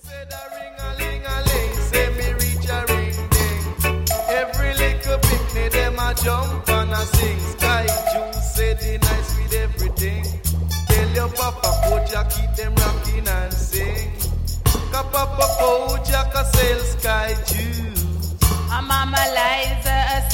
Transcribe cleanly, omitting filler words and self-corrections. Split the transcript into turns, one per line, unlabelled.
Said a ring-a-ling-a-ling, say me reach a ring-ding. Every little picnic, them a jump and a sing. Sky Juice said they nice with everything. Tell your papa, Kojak, keep them rocking and sing. Papa Kojak a sell Sky Juice.
A Mama Liza a